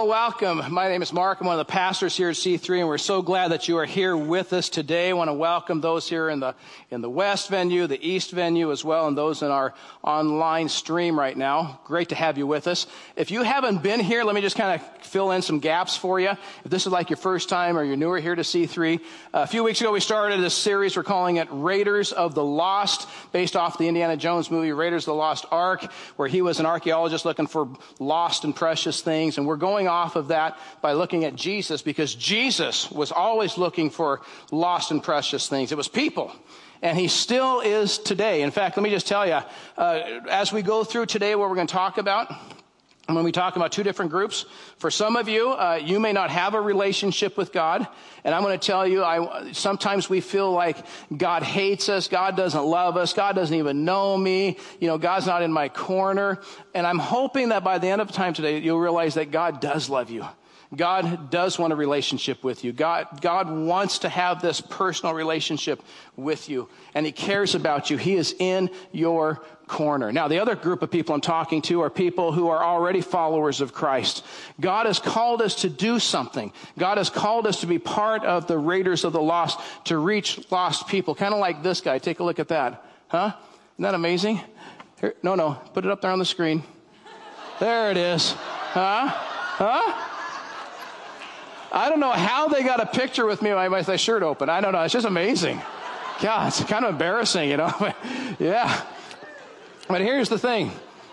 Well, welcome. My name is Mark. I'm one of the pastors here at C3, and we're so glad that you are here with us today. I want to welcome those here in the West venue, the East venue as well, and those in our online stream right now. Great to have you with us. If you haven't been here, let me just kind of fill in some gaps for you. If this is like your first time or you're newer here to C3, a few weeks ago we started this series. We're calling it Raiders of the Lost, based off the Indiana Jones movie Raiders of the Lost Ark, where he was an archaeologist looking for lost and precious things. And we're going off of that by looking at Jesus, because Jesus was always looking for lost and precious things. It was people. And he still is today. In fact, let me just tell you, as we go through today what we're going to talk about, and when we talk about two different groups, for some of you, you may not have a relationship with God. And I'm going to tell you, sometimes we feel like God hates us. God doesn't love us. God doesn't even know me. God's not in my corner. And I'm hoping that by the end of time today, you'll realize that God does love you. God does want a relationship with you. God wants to have this personal relationship with you. And he cares about you. He is in your corner. Now, the other group of people I'm talking to are people who are already followers of Christ. God has called us to do something. God has called us to be part of the Raiders of the Lost, to reach lost people. Kind of like this guy. Take a look at that. Huh? Isn't that amazing? Here, no. Put it up there on the screen. There it is. Huh? I don't know how they got a picture with me with my shirt open. I don't know. It's just amazing. God, it's kind of embarrassing, Yeah. But here's the thing.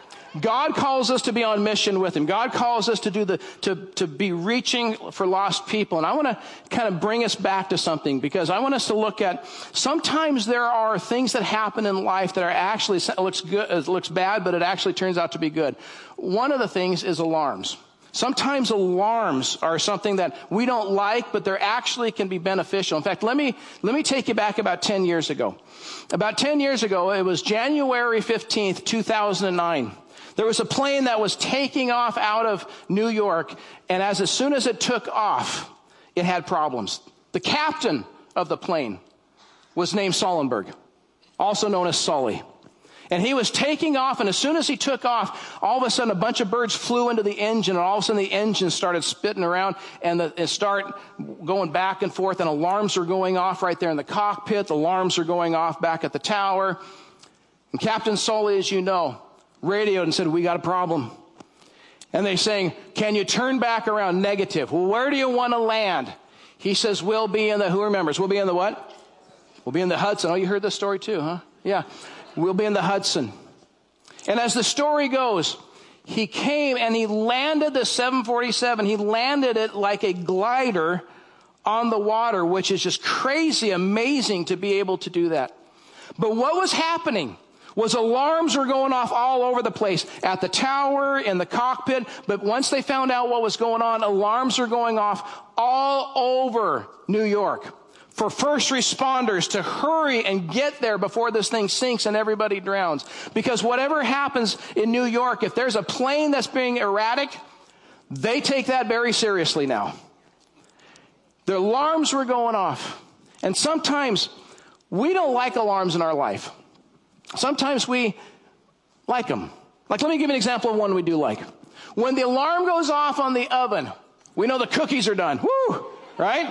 God calls us to be on mission with him. God calls us to be reaching for lost people. And I want to kind of bring us back to something, because I want us to look at, sometimes there are things that happen in life that are actually, it looks bad, but it actually turns out to be good. One of the things is alarms. Sometimes alarms are something that we don't like, but they actually can be beneficial. In fact, let me take you back about 10 years ago. About 10 years ago, it was January 15th, 2009. There was a plane that was taking off out of New York, and as soon as it took off, it had problems. The captain of the plane was named Sullenberg, also known as Sully. And he was taking off, and as soon as he took off, all of a sudden a bunch of birds flew into the engine, and all of a sudden the engine started spitting around, and it started going back and forth, and alarms were going off right there in the cockpit. Alarms are going off back at the tower. And Captain Sully, as you know, radioed and said, "We got a problem." And they saying, "Can you turn back around?" Negative. "Well, where do you want to land?" He says, "We'll be in the," who remembers? "We'll be in the what?" "We'll be in the Hudson." Oh, you heard this story too, huh? Yeah. "We'll be in the Hudson." And as the story goes, he came and he landed the 747. He landed it like a glider on the water, which is just crazy, amazing to be able to do that. But what was happening was alarms were going off all over the place, at the tower, in the cockpit. But once they found out what was going on, alarms were going off all over New York for first responders to hurry and get there before this thing sinks and everybody drowns. Because whatever happens in New York, if there's a plane that's being erratic, they take that very seriously now. The alarms were going off. And sometimes we don't like alarms in our life. Sometimes we like them. Like, let me give you an example of one we do like. When the alarm goes off on the oven, we know the cookies are done. Woo! Right?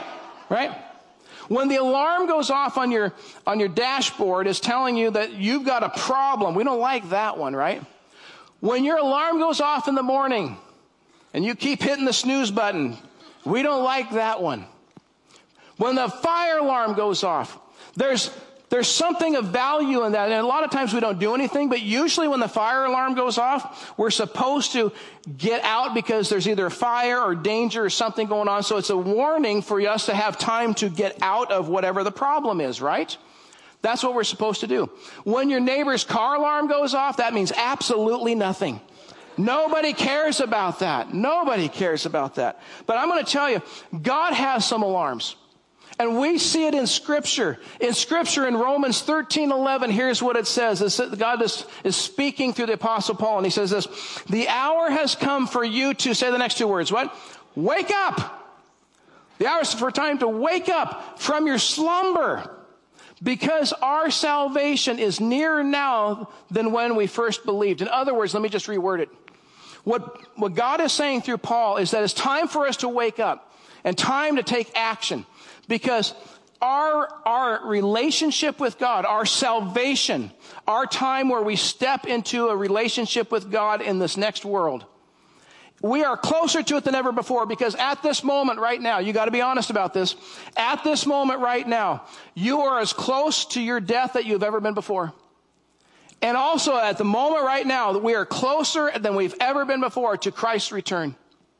When the alarm goes off on your dashboard, it's telling you that you've got a problem. We don't like that one, right? When your alarm goes off in the morning and you keep hitting the snooze button, we don't like that one. When the fire alarm goes off, there's something of value in that. And a lot of times we don't do anything, but usually when the fire alarm goes off, we're supposed to get out because there's either a fire or danger or something going on. So it's a warning for us to have time to get out of whatever the problem is, right? That's what we're supposed to do. When your neighbor's car alarm goes off, that means absolutely nothing. Nobody cares about that. Nobody cares about that. But I'm going to tell you, God has some alarms. And we see it in Scripture. In Scripture, in Romans 13:11, here's what it says. God is speaking through the Apostle Paul, and he says this: "The hour has come for you to," say the next two words, what? "Wake up." The hour is for time to wake up from your slumber, because our salvation is nearer now than when we first believed. In other words, let me just reword it. What God is saying through Paul is that it's time for us to wake up and time to take action, because our relationship with God, our salvation, our time where we step into a relationship with God in this next world, we are closer to it than ever before, because at this moment right now, you got to be honest about this, at this moment right now, you are as close to your death that you've ever been before. And also at the moment right now, that we are closer than we've ever been before to Christ's return.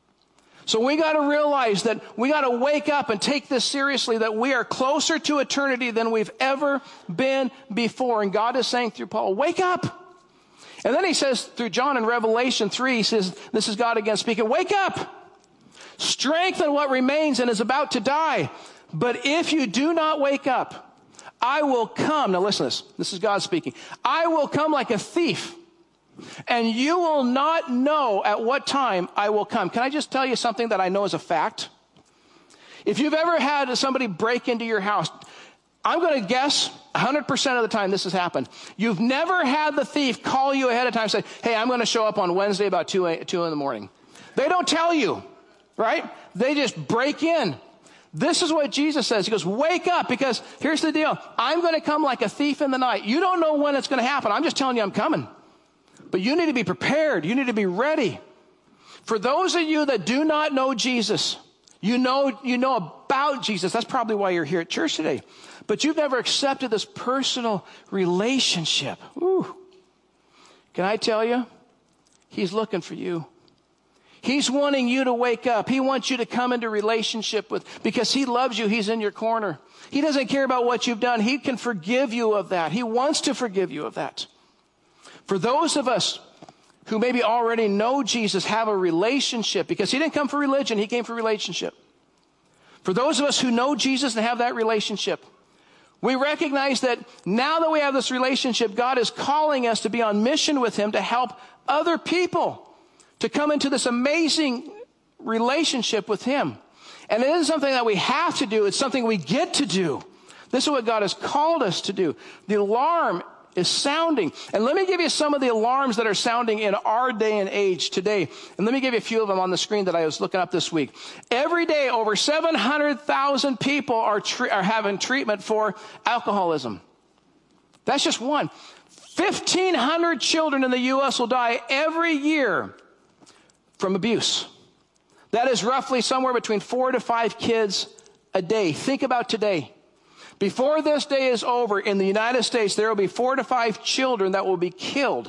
So we got to realize that we got to wake up and take this seriously, that we are closer to eternity than we've ever been before. And God is saying through Paul, wake up. And then he says through John in Revelation 3, he says, this is God again speaking, wake up, strengthen what remains and is about to die. But if you do not wake up, I will come. Now listen to this. This is God speaking. I will come like a thief, and you will not know at what time I will come. Can I just tell you something that I know is a fact? If you've ever had somebody break into your house, I'm going to guess 100% of the time this has happened. You've never had the thief call you ahead of time and say, hey, I'm going to show up on Wednesday about 2 in the morning. They don't tell you, right? They just break in. This is what Jesus says. He goes, wake up, because here's the deal. I'm going to come like a thief in the night. You don't know when it's going to happen. I'm just telling you I'm coming. But you need to be prepared. You need to be ready. For those of you that do not know Jesus, you know about Jesus. That's probably why you're here at church today. But you've never accepted this personal relationship. Ooh. Can I tell you? He's looking for you. He's wanting you to wake up. He wants you to come into relationship with, because he loves you. He's in your corner. He doesn't care about what you've done. He can forgive you of that. He wants to forgive you of that. For those of us who maybe already know Jesus, have a relationship, because he didn't come for religion, he came for relationship. For those of us who know Jesus and have that relationship, we recognize that now that we have this relationship, God is calling us to be on mission with him to help other people to come into this amazing relationship with him. And it isn't something that we have to do. It's something we get to do. This is what God has called us to do. The alarm is sounding. And let me give you some of the alarms that are sounding in our day and age today. And let me give you a few of them on the screen that I was looking up this week. Every day, over 700,000 people are having treatment for alcoholism. That's just one. 1,500 children in the U.S. will die every year from abuse. That is roughly somewhere between 4 to 5 kids a day. Think about today. Before this day is over, in the United States, there will be 4 to 5 children that will be killed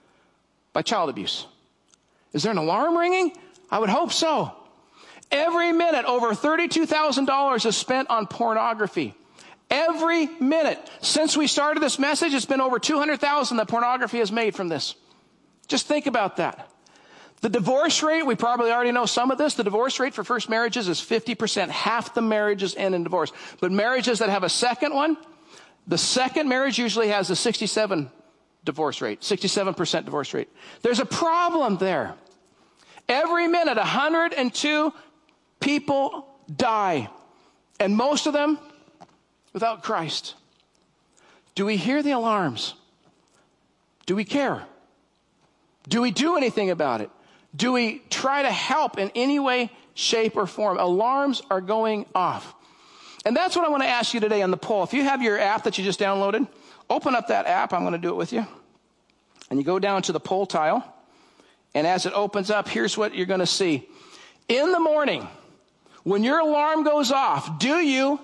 by child abuse. Is there an alarm ringing? I would hope so. Every minute, over $32,000 is spent on pornography. Every minute. Since we started this message, it's been over $200,000 that pornography has made from this. Just think about that. The divorce rate, we probably already know some of this. The divorce rate for first marriages is 50%. Half the marriages end in divorce. But marriages that have a second one, the second marriage usually has a 67% divorce rate. There's a problem there. Every minute, 102 people die. And most of them without Christ. Do we hear the alarms? Do we care? Do we do anything about it? Do we try to help in any way, shape, or form? Alarms are going off. And that's what I want to ask you today on the poll. If you have your app that you just downloaded, open up that app. I'm going to do it with you. And you go down to the poll tile. And as it opens up, here's what you're going to see. In the morning, when your alarm goes off, do you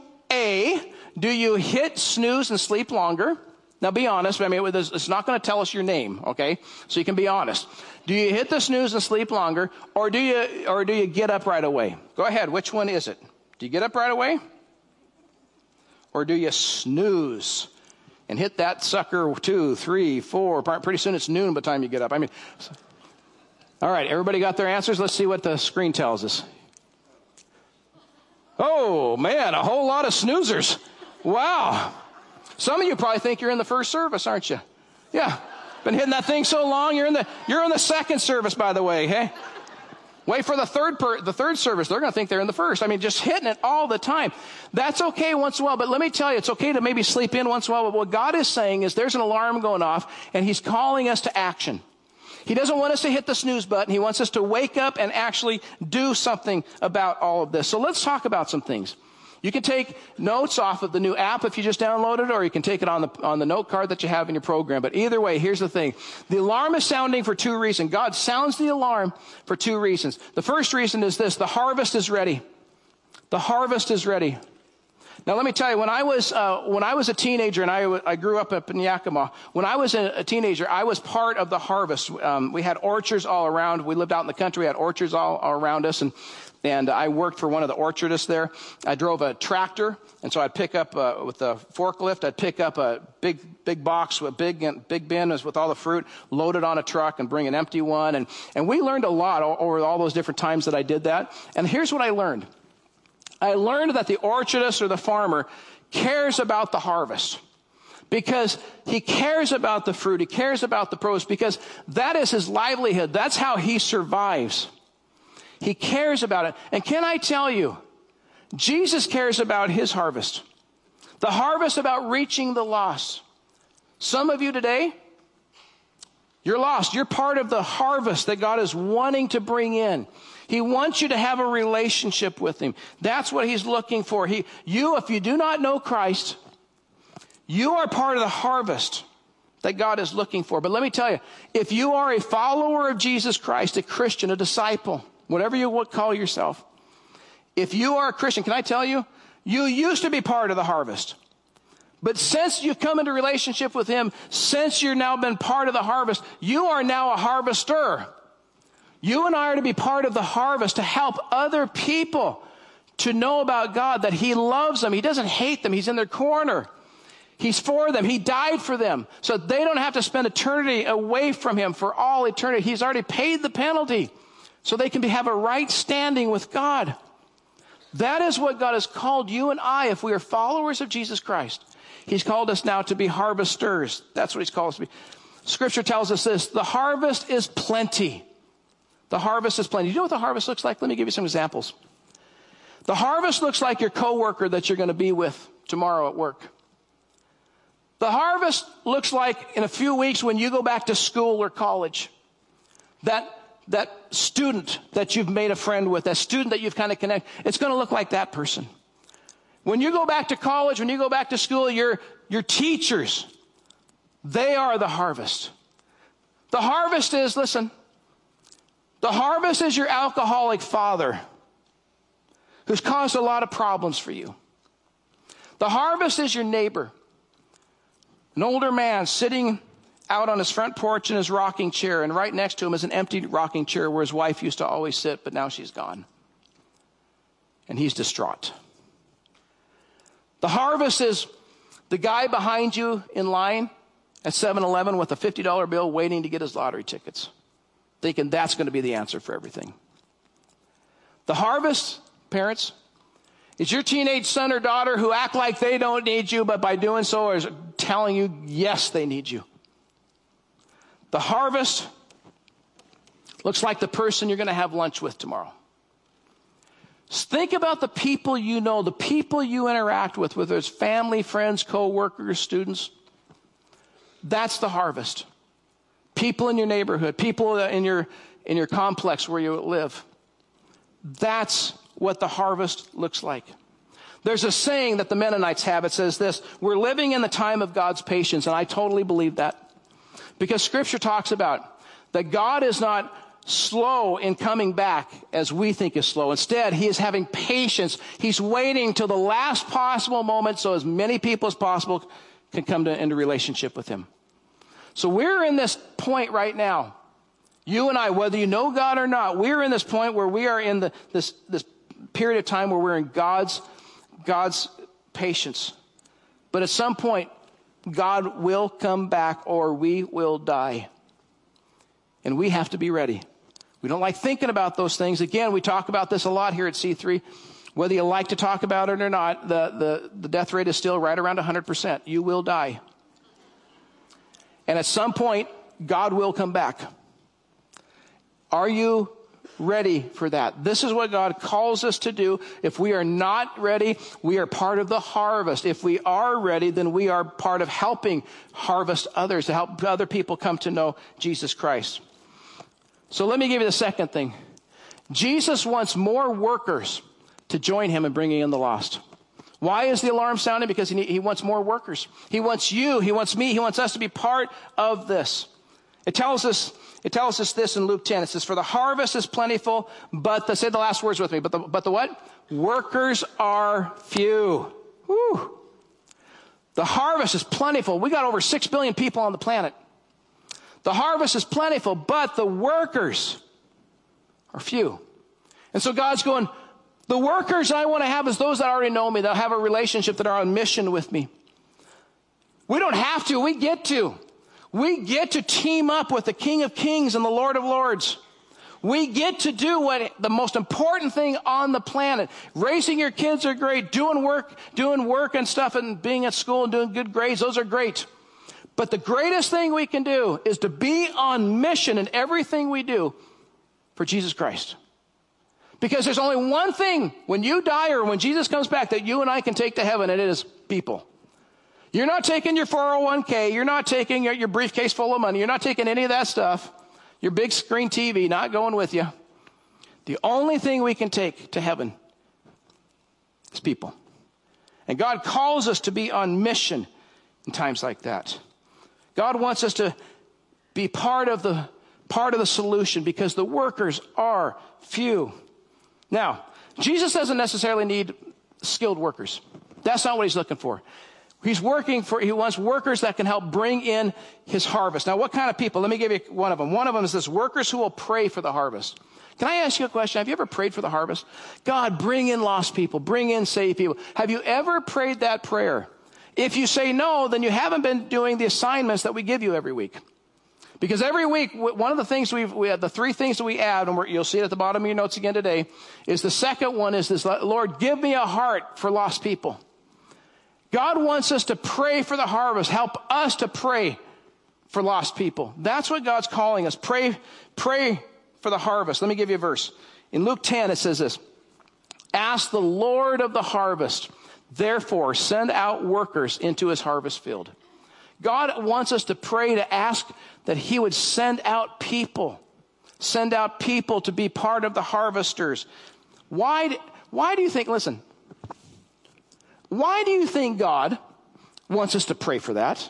hit snooze and sleep longer? Now, be honest. I mean, it's not going to tell us your name, okay? So you can be honest. Do you hit the snooze and sleep longer, or do you get up right away? Go ahead. Which one is it? Do you get up right away, or do you snooze and hit that sucker 2, 3, 4? Pretty soon it's noon by the time you get up. I mean, all right. Everybody got their answers? Let's see what the screen tells us. Oh man, a whole lot of snoozers. Wow. Some of you probably think you're in the first service, aren't you? Yeah. Been hitting that thing so long, you're in the second service, by the way, hey? Wait for the third service. They're going to think they're in the first. I mean, just hitting it all the time. That's okay once in a while, but let me tell you, it's okay to maybe sleep in once in a while, but what God is saying is there's an alarm going off, and he's calling us to action. He doesn't want us to hit the snooze button. He wants us to wake up and actually do something about all of this. So let's talk about some things. You can take notes off of the new app if you just downloaded it, or you can take it on the note card that you have in your program. But either way, here's the thing. The alarm is sounding for two reasons. God sounds the alarm for two reasons. The first reason is this: the harvest is ready. The harvest is ready. Now, let me tell you, when I was a teenager, and I grew up in Yakima, when I was a teenager, I was part of the harvest. We had orchards all around. We lived out in the country. We had orchards all around us, and I worked for one of the orchardists there. I drove a tractor, and so I'd pick up, with the forklift, I'd pick up a big box, with big bin with all the fruit, load it on a truck, and bring an empty one. And we learned a lot over all those different times that I did that. And here's what I learned. I learned that the orchardist or the farmer cares about the harvest because he cares about the fruit. He cares about the produce because that is his livelihood. That's how he survives. He cares about it. And can I tell you, Jesus cares about his harvest. The harvest about reaching the lost. Some of you today, you're lost. You're part of the harvest that God is wanting to bring in. He wants you to have a relationship with him. That's what he's looking for. If you do not know Christ, you are part of the harvest that God is looking for. But let me tell you, if you are a follower of Jesus Christ, a Christian, a disciple, whatever you would call yourself, if you are a Christian, can I tell you, you used to be part of the harvest. But since you've come into relationship with him, since you've now been part of the harvest, you are now a harvester. You and I are to be part of the harvest to help other people to know about God, that he loves them. He doesn't hate them. He's in their corner. He's for them. He died for them so they don't have to spend eternity away from him for all eternity. He's already paid the penalty so they can have a right standing with God. That is what God has called you and I if we are followers of Jesus Christ. He's called us now to be harvesters. That's what he's called us to be. Scripture tells us this: the harvest is plenty. The harvest is plenty. You know what the harvest looks like? Let me give you some examples. The harvest looks like your coworker that you're going to be with tomorrow at work. The harvest looks like in a few weeks when you go back to school or college. That student that you've made a friend with, that student that you've kind of connected, it's going to look like that person. When you go back to college, when you go back to school, your teachers, they are the harvest. The harvest is, listen, the harvest is your alcoholic father who's caused a lot of problems for you. The harvest is your neighbor, an older man sitting out on his front porch in his rocking chair, and right next to him is an empty rocking chair where his wife used to always sit, but now she's gone. And he's distraught. The harvest is the guy behind you in line at 7-Eleven with a $50 bill waiting to get his lottery tickets, thinking that's going to be the answer for everything. The harvest, parents, is your teenage son or daughter who act like they don't need you, but by doing so is telling you, yes, they need you. The harvest looks like the person you're going to have lunch with tomorrow. Think about the people you know, the people you interact with, whether it's family, friends, co-workers, students. That's the harvest. People in your neighborhood, people in your complex where you live. That's what the harvest looks like. There's a saying that the Mennonites have. It says this: we're living in the time of God's patience, and I totally believe that. Because Scripture talks about that God is not slow in coming back as we think is slow. Instead, he is having patience. He's waiting till the last possible moment so as many people as possible can come into relationship with him. So we're in this point right now. You and I, whether you know God or not, we're in this point where we are in this period of time where we're in God's patience. But at some point, God will come back or we will die. And we have to be ready. We don't like thinking about those things. Again, we talk about this a lot here at C3. Whether you like to talk about it or not, the death rate is still right around 100%. You will die. And at some point, God will come back. Are you ready for that? This is what God calls us to do. If we are not ready, we are part of the harvest. If we are ready, then we are part of helping harvest others, to help other people come to know Jesus Christ. So let me give you the second thing. Jesus wants more workers to join him in bringing in the lost. Why is the alarm sounding? Because he wants more workers. He wants you, he wants me, he wants us to be part of this. It tells us this in Luke 10. It says, for the harvest is plentiful, but say the last words with me. But the what? Workers are few. Whew. The harvest is plentiful. We got over 6 billion people on the planet. The harvest is plentiful, but the workers are few. And so God's going, the workers I want to have is those that already know me, that have a relationship, that are on mission with me. We don't have to. We get to. We get to team up with the King of Kings and the Lord of Lords. We get to do what the most important thing on the planet. Raising your kids are great. Doing work and stuff and being at school and doing good grades, those are great. But the greatest thing we can do is to be on mission in everything we do for Jesus Christ. Because there's only one thing when you die or when Jesus comes back that you and I can take to heaven, and it is people. You're not taking your 401k. You're not taking your briefcase full of money. You're not taking any of that stuff. Your big screen TV, not going with you. The only thing we can take to heaven is people. And God calls us to be on mission in times like that. God wants us to be part of the solution because the workers are few. Now, Jesus doesn't necessarily need skilled workers. That's not what he's looking for. He wants workers that can help bring in his harvest. Now, what kind of people? Let me give you one of them. One of them is this: workers who will pray for the harvest. Can I ask you a question? Have you ever prayed for the harvest? God, bring in lost people, bring in saved people. Have you ever prayed that prayer? If you say no, then you haven't been doing the assignments that we give you every week. Because every week, one of the things we have, the 3 things that we add, and you'll see it at the bottom of your notes again today, is the second one is this: Lord, give me a heart for lost people. God wants us to pray for the harvest. Help us to pray for lost people. That's what God's calling us. Pray for the harvest. Let me give you a verse. In Luke 10, it says this: ask the Lord of the harvest, therefore send out workers into his harvest field. God wants us to pray, to ask that he would send out people to be part of the harvesters. Why do you think, listen, why do you think God wants us to pray for that?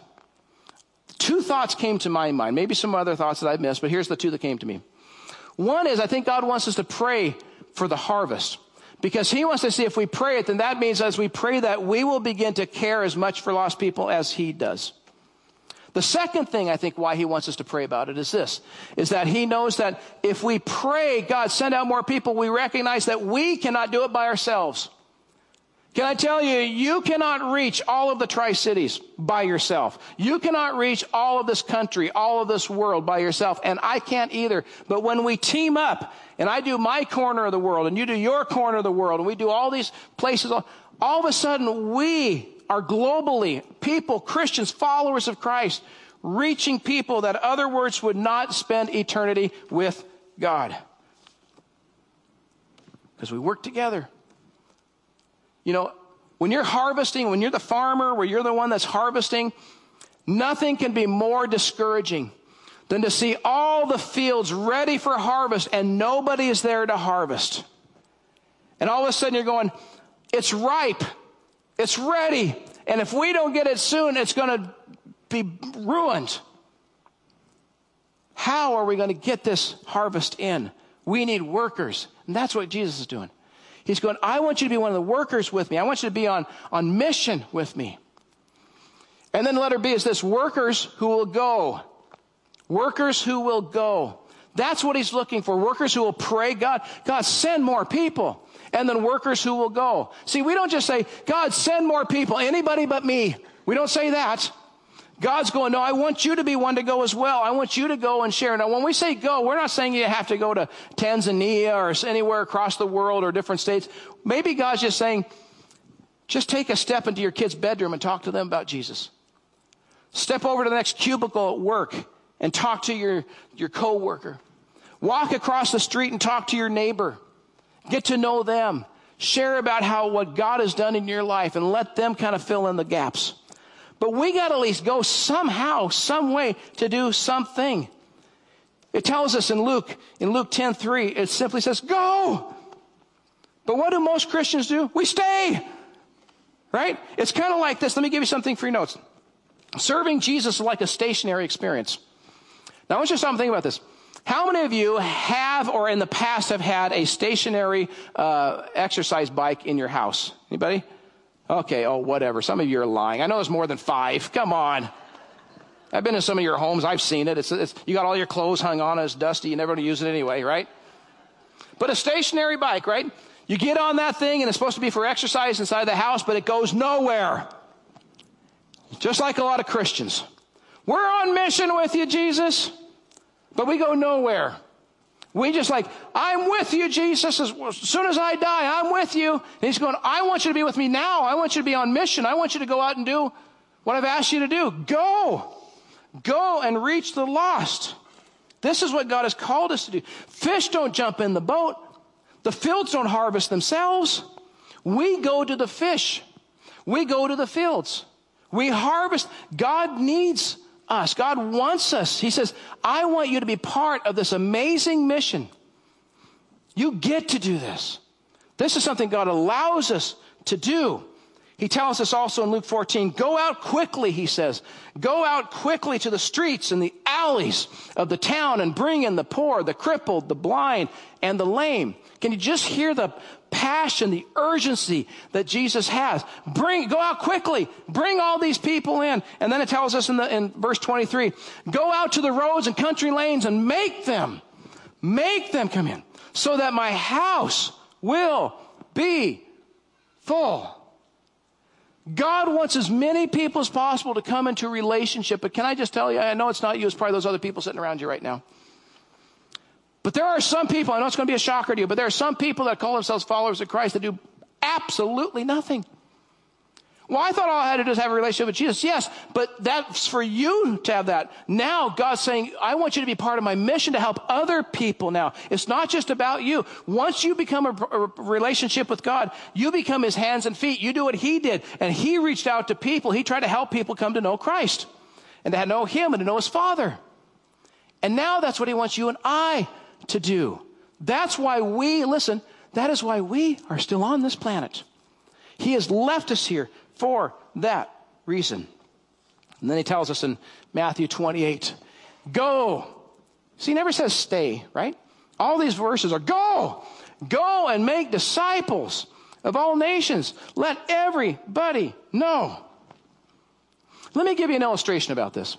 2 thoughts came to my mind, maybe some other thoughts that I've missed, but here's the 2 that came to me. One is, I think God wants us to pray for the harvest, because he wants to see if we pray it, then that means as we pray that, we will begin to care as much for lost people as he does. The second thing I think why he wants us to pray about it is this, is that he knows that if we pray, God, send out more people, we recognize that we cannot do it by ourselves. Can I tell you, you cannot reach all of the Tri-Cities by yourself. You cannot reach all of this country, all of this world by yourself, and I can't either. But when we team up, and I do my corner of the world, and you do your corner of the world, and we do all these places, all of a sudden we are globally people, Christians, followers of Christ, reaching people that other words would not spend eternity with God. Because we work together. You know, when you're harvesting, when you're the farmer, where you're the one that's harvesting, nothing can be more discouraging than to see all the fields ready for harvest and nobody is there to harvest. And all of a sudden you're going, it's ripe, it's ready, and if we don't get it soon, it's going to be ruined. How are we going to get this harvest in? We need workers, and that's what Jesus is doing. He's going, I want you to be one of the workers with me. I want you to be on mission with me. And then letter B is this: workers who will go. Workers who will go. That's what he's looking for. Workers who will pray, God, send more people. And then workers who will go. See, we don't just say, God, send more people, anybody but me. We don't say that. God's going, no, I want you to be one to go as well. I want you to go and share. Now, when we say go, we're not saying you have to go to Tanzania or anywhere across the world or different states. Maybe God's just saying, just take a step into your kid's bedroom and talk to them about Jesus. Step over to the next cubicle at work and talk to your coworker. Walk across the street and talk to your neighbor. Get to know them. Share about what God has done in your life and let them kind of fill in the gaps. But we got to at least go somehow, some way to do something. It tells us in Luke 10:3, it simply says, go. But what do most Christians do? We stay. Right? It's kind of like this. Let me give you something for your notes. Serving Jesus is like a stationary experience. Now, I want you to stop and think about this. How many of you have or in the past have had a stationary exercise bike in your house? Anybody? Okay, whatever. Some of you are lying. I know there's more than 5. Come on. I've been in some of your homes. I've seen it. You got all your clothes hung on. It's dusty. You never use it anyway, right? But a stationary bike, right? You get on that thing, and it's supposed to be for exercise inside the house, but it goes nowhere. Just like a lot of Christians. We're on mission with you, Jesus, but we go nowhere. We just like, I'm with you, Jesus. As soon as I die, I'm with you. And he's going, I want you to be with me now. I want you to be on mission. I want you to go out and do what I've asked you to do. Go. Go and reach the lost. This is what God has called us to do. Fish don't jump in the boat. The fields don't harvest themselves. We go to the fish. We go to the fields. We harvest. God needs us. God wants us. He says, I want you to be part of this amazing mission. You get to do this. This is something God allows us to do. He tells us also in Luke 14, go out quickly, he says. Go out quickly to the streets and the alleys of the town and bring in the poor, the crippled, the blind, and the lame. Can you just hear the passion, the urgency that Jesus has? Go out quickly. Bring all these people in. And then it tells us in verse 23, go out to the roads and country lanes and make them come in so that my house will be full. God wants as many people as possible to come into a relationship. But can I just tell you, I know it's not you, it's probably those other people sitting around you right now. But there are some people, I know it's going to be a shocker to you, but there are some people that call themselves followers of Christ that do absolutely nothing. Well, I thought all I had to do is have a relationship with Jesus. Yes, but that's for you to have that. Now, God's saying, I want you to be part of my mission to help other people now. It's not just about you. Once you become a relationship with God, you become his hands and feet. You do what he did. And he reached out to people. He tried to help people come to know Christ and to know him and to know his Father. And now that's what he wants you and I to do. That's why that is why we are still on this planet. He has left us here for that reason. And then he tells us in Matthew 28, go. See, he never says stay, right? All these verses are go. Go and make disciples of all nations. Let everybody know. Let me give you an illustration about this.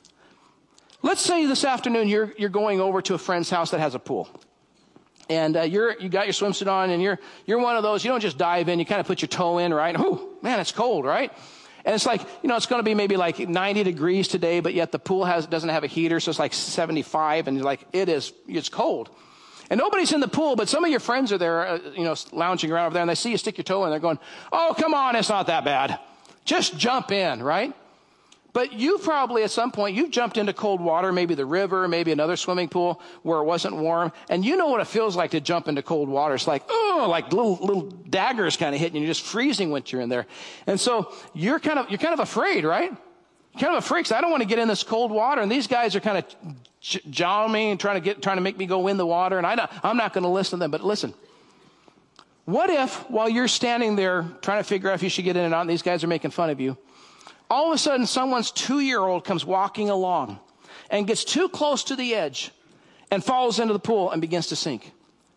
Let's say this afternoon you're going over to a friend's house that has a pool. And you got your swimsuit on, and you're one of those, you don't just dive in, you kind of put your toe in, right? Ooh, man, it's cold, right? And it's like, it's going to be maybe like 90 degrees today, but yet the pool doesn't have a heater, so it's like 75, and you're like, it's cold. And nobody's in the pool, but some of your friends are there, lounging around over there, and they see you stick your toe in, they're going, oh, come on, it's not that bad. Just jump in, right? But you probably at some point, you've jumped into cold water, maybe the river, maybe another swimming pool where it wasn't warm. And you know what it feels like to jump into cold water. It's like, like little daggers kind of hitting you. You're just freezing when you're in there. And so you're kind of afraid, right? You're kind of afraid because I don't want to get in this cold water. And these guys are kind of jawing me and trying to make me go in the water. And I'm not going to listen to them. But listen, what if while you're standing there trying to figure out if you should get in or not, and these guys are making fun of you, all of a sudden, someone's 2-year-old comes walking along and gets too close to the edge and falls into the pool and begins to sink.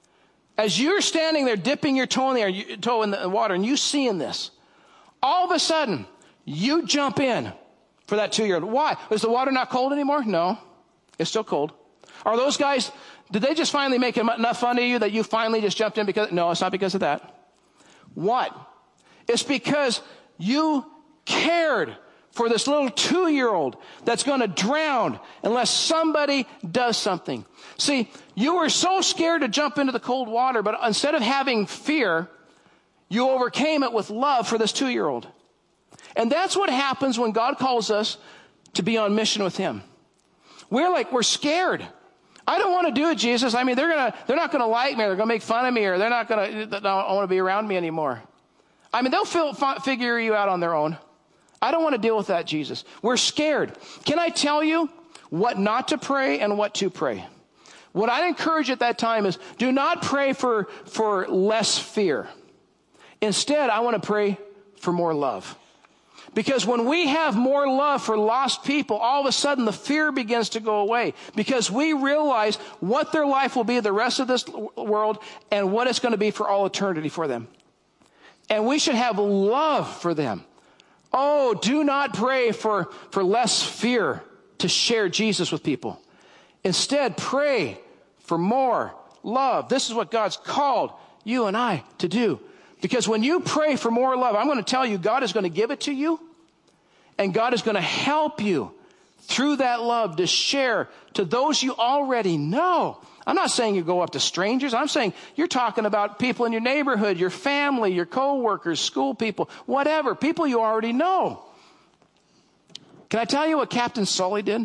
As you're standing there dipping your toe in the water and you seeing this, all of a sudden, you jump in for that 2-year-old. Why? Is the water not cold anymore? No, it's still cold. Are those guys, did they just finally make enough fun of you that you finally just jumped in because? No, it's not because of that. What? It's because you cared for this little 2-year-old that's going to drown unless somebody does something. See, you were so scared to jump into the cold water, but instead of having fear, you overcame it with love for this 2-year-old. And that's what happens when God calls us to be on mission with him. We're scared. I don't want to do it, Jesus. I mean, they're not going to like me, or they're going to make fun of me, or they don't want to be around me anymore. I mean, they'll figure you out on their own. I don't want to deal with that, Jesus. We're scared. Can I tell you what not to pray and what to pray? What I'd encourage at that time is do not pray for less fear. Instead, I want to pray for more love. Because when we have more love for lost people, all of a sudden the fear begins to go away. Because we realize what their life will be the rest of this world and what it's going to be for all eternity for them. And we should have love for them. Oh, do not pray for less fear to share Jesus with people. Instead, pray for more love. This is what God's called you and I to do. Because when you pray for more love, I'm going to tell you, God is going to give it to you. And God is going to help you through that love to share to those you already know. I'm not saying you go up to strangers. I'm saying you're talking about people in your neighborhood, your family, your coworkers, school people, whatever, people you already know. Can I tell you what Captain Sully did?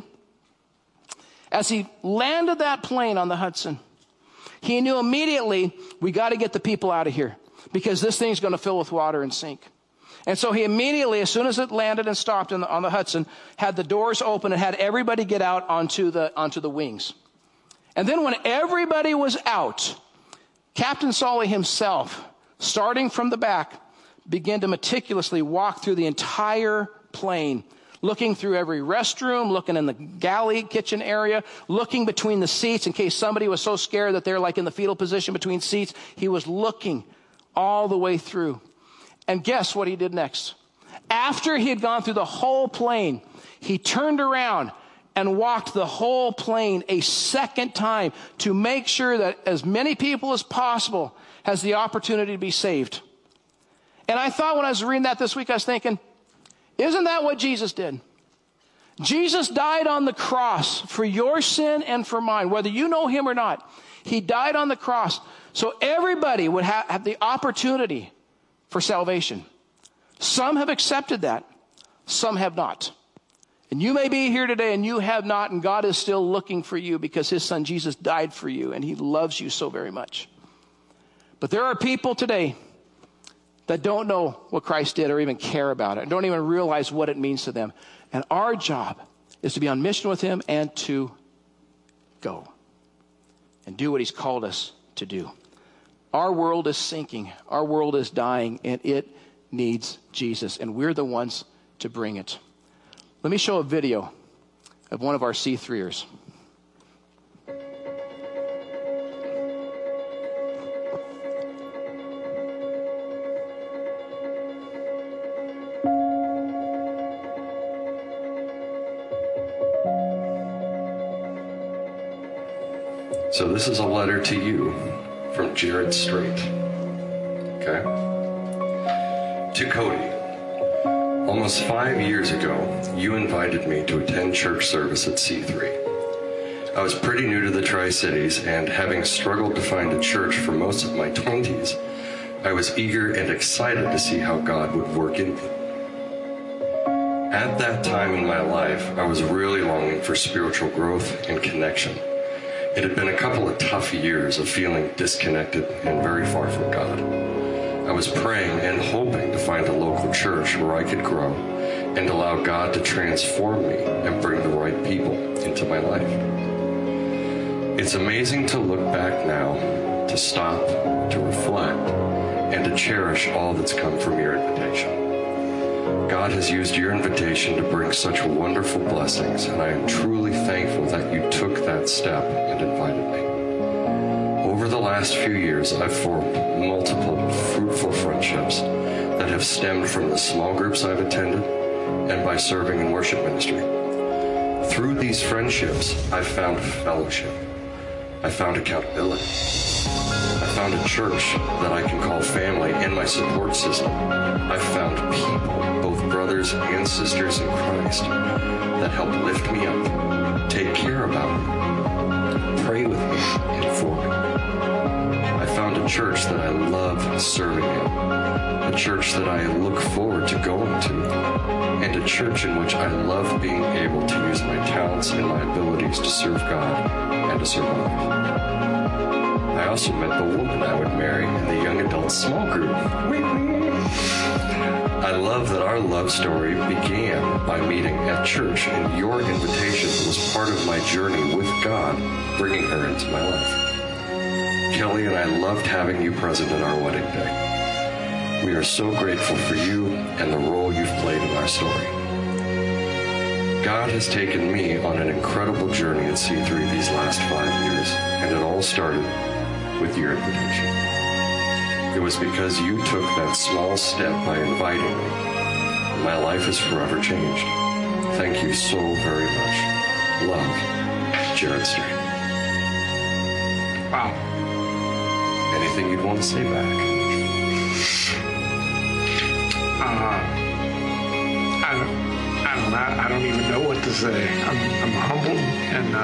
As he landed that plane on the Hudson, he knew immediately, we got to get the people out of here because this thing's going to fill with water and sink. And so he immediately, as soon as it landed and stopped on the Hudson, had the doors open and had everybody get out onto the wings. And then when everybody was out, Captain Sully himself, starting from the back, began to meticulously walk through the entire plane, looking through every restroom, looking in the galley kitchen area, looking between the seats in case somebody was so scared that they're like in the fetal position between seats. He was looking all the way through. And guess what he did next? After he had gone through the whole plane, he turned around and walked the whole plane a second time to make sure that as many people as possible has the opportunity to be saved. And I thought when I was reading that this week, I was thinking, isn't that what Jesus did? Jesus died on the cross for your sin and for mine, whether you know him or not. He died on the cross so everybody would have the opportunity for salvation. Some have accepted that. Some have not. And you may be here today and you have not, and God is still looking for you because his son Jesus died for you and he loves you so very much. But there are people today that don't know what Christ did or even care about it, and don't even realize what it means to them. And our job is to be on mission with him and to go and do what he's called us to do. Our world is sinking. Our world is dying, and it needs Jesus, and we're the ones to bring it. Let me show a video of one of our C3ers. So this is a letter to you from Jared Strait. Okay? To Cody. Almost 5 years ago, you invited me to attend church service at C3. I was pretty new to the Tri-Cities, and having struggled to find a church for most of my 20s, I was eager and excited to see how God would work in me. At that time in my life, I was really longing for spiritual growth and connection. It had been a couple of tough years of feeling disconnected and very far from God. I was praying and hoping to find a local church where I could grow and allow God to transform me and bring the right people into my life. It's amazing to look back now, to stop, to reflect, and to cherish all that's come from your invitation. God has used your invitation to bring such wonderful blessings, and I am truly thankful that you took that step and invited me. Over the last few years, I've formed multiple fruitful friendships that have stemmed from the small groups I've attended and by serving in worship ministry. Through these friendships, I've found fellowship. I found accountability. I found a church that I can call family and my support system. I've found people, both brothers and sisters in Christ, that help lift me up, take care about me, pray with me, and for me. I found a church that I love serving in, a church that I look forward to going to, and a church in which I love being able to use my talents and my abilities to serve God and to serve others. I also met the woman I would marry in the young adult small group. I love that our love story began by meeting at church, and your invitation was part of my journey with God, bringing her into my life. Kelly and I loved having you present at our wedding day. We are so grateful for you and the role you've played in our story. God has taken me on an incredible journey at C3 these last 5 years, and it all started with your invitation. It was because you took that small step by inviting me. My life is forever changed. Thank you so very much. Love, Jared Strait. Wow. Anything you'd want to say back? I don't even know what to say. I'm humbled, and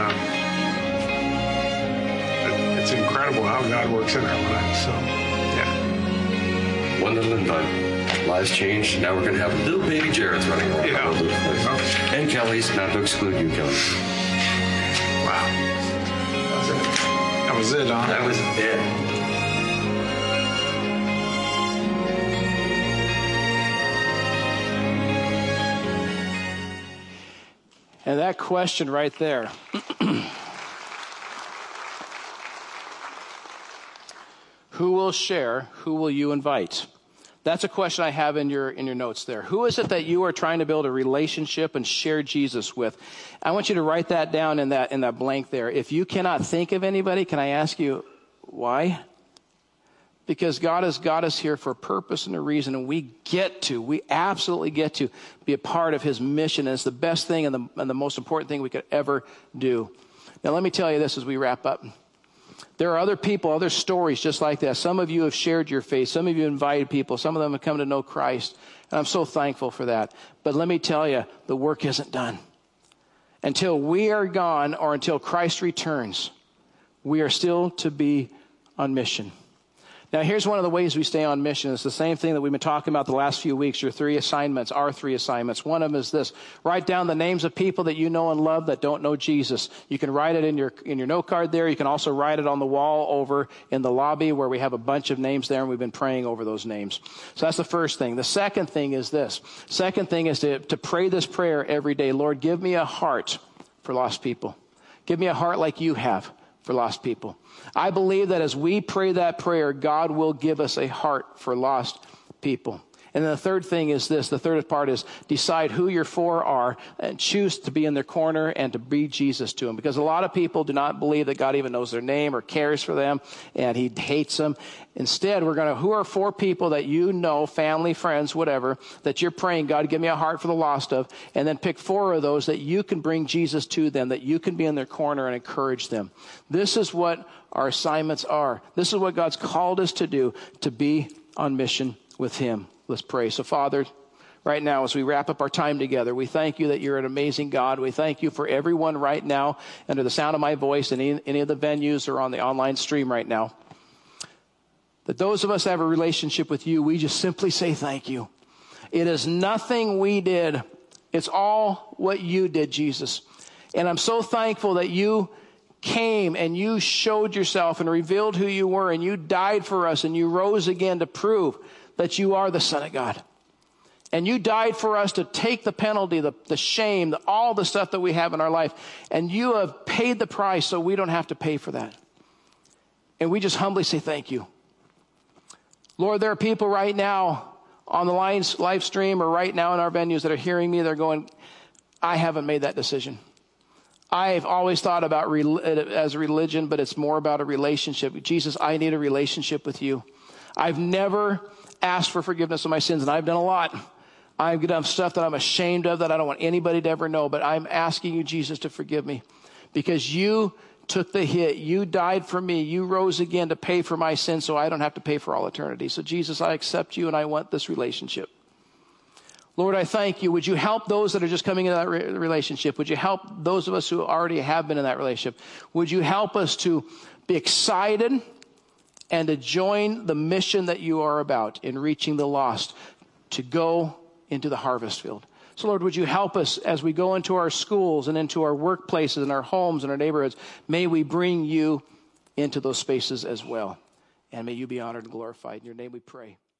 it's incredible how God works in our lives. So, yeah. One little invite. Lives changed. Now we're going to have little baby Jareds running around. Yeah. And Kelly's, not to exclude you, Kelly. Wow. That was it, huh? That was it. And that question right there. Who will share? Who will you invite? That's a question I have in your notes there. Who is it that you are trying to build a relationship and share Jesus with? I want you to write that down in that blank there. If you cannot think of anybody, can I ask you why? Because God has got us here for a purpose and a reason, and we absolutely get to be a part of his mission. And it's the best thing and the most important thing we could ever do. Now, let me tell you this as we wrap up. There are other people, other stories just like that. Some of you have shared your faith. Some of you invited people. Some of them have come to know Christ. And I'm so thankful for that. But let me tell you, the work isn't done. Until we are gone or until Christ returns, we are still to be on mission. Now, here's one of the ways we stay on mission. It's the same thing that we've been talking about the last few weeks, our 3 assignments. One of them is this. Write down the names of people that you know and love that don't know Jesus. You can write it in your note card there. You can also write it on the wall over in the lobby where we have a bunch of names there, and we've been praying over those names. So that's the first thing. The second thing is this. Second thing is to pray this prayer every day. Lord, give me a heart for lost people. Give me a heart like you have for lost people. I believe that as we pray that prayer, God will give us a heart for lost people. And then the third thing is this. The third part is decide who your 4 are and choose to be in their corner and to be Jesus to them. Because a lot of people do not believe that God even knows their name or cares for them and he hates them. Instead, who are 4 people that you know, family, friends, whatever, that you're praying, God, give me a heart for the lost of, and then pick 4 of those that you can bring Jesus to them, that you can be in their corner and encourage them. This is what our assignments are. This is what God's called us to do, to be on mission with him. Let's pray. So, Father, right now, as we wrap up our time together, we thank you that you're an amazing God. We thank you for everyone right now under the sound of my voice and any of the venues or on the online stream right now. That those of us that have a relationship with you, we just simply say thank you. It is nothing we did. It's all what you did, Jesus. And I'm so thankful that you came and you showed yourself and revealed who you were, and you died for us and you rose again to prove that you are the Son of God. And you died for us to take the penalty, the shame, all the stuff that we have in our life. And you have paid the price so we don't have to pay for that. And we just humbly say thank you. Lord, there are people right now on the live stream or right now in our venues that are hearing me. They're going, I haven't made that decision. I've always thought about it as religion, but it's more about a relationship. Jesus, I need a relationship with you. I've never asked for forgiveness of my sins, and I've done a lot. I've done stuff that I'm ashamed of that I don't want anybody to ever know, but I'm asking you, Jesus, to forgive me because you took the hit. You died for me. You rose again to pay for my sins so I don't have to pay for all eternity. So, Jesus, I accept you, and I want this relationship. Lord, I thank you. Would you help those that are just coming into that relationship? Would you help those of us who already have been in that relationship? Would you help us to be excited and to join the mission that you are about in reaching the lost, to go into the harvest field? So, Lord, would you help us as we go into our schools and into our workplaces and our homes and our neighborhoods? May we bring you into those spaces as well. And may you be honored and glorified. In your name we pray.